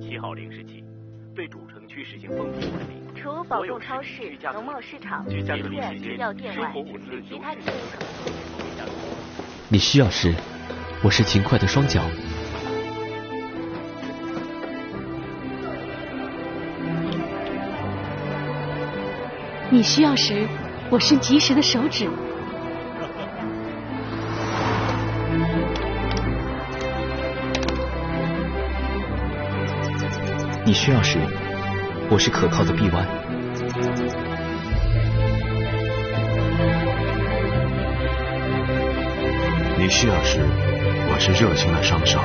7号0时起，对主城区实行封闭管理。 除保供超市、农贸市场、医院、药店外，其他企业可能。 你需要时，我是勤快的双脚。 你需要时，我是及时的手指。 你需要时，我是可靠的臂弯。 你需要时，我是热情的双手。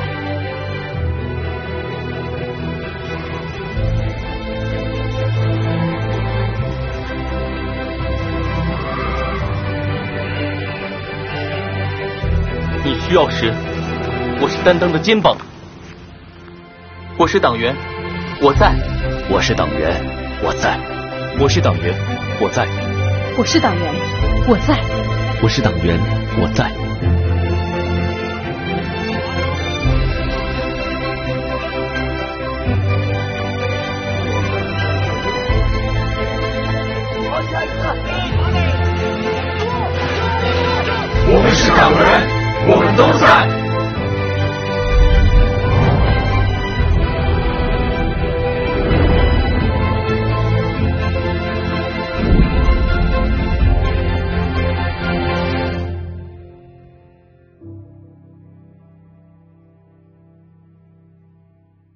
你需要时，我是担当的肩膀。我是党员，我在。 我是党员，我在。我是党员，我在。 我是党员，我在。 我是党员，我在。 我们是党员，我们都在。